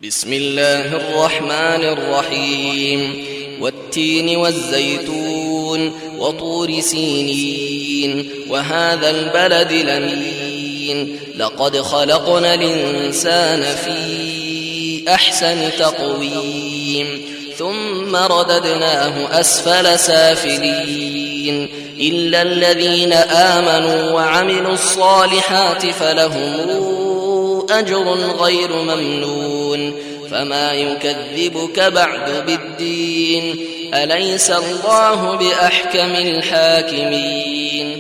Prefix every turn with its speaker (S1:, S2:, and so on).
S1: بسم الله الرحمن الرحيم والتين والزيتون وطور سينين وهذا البلد الأمين لقد خلقنا الإنسان في أحسن تقويم ثم رددناه أسفل سافلين إلا الذين آمنوا وعملوا الصالحات فلهم أجر غير ممنون فما يكذبك بعد بالدين أليس الله بأحكم الحاكمين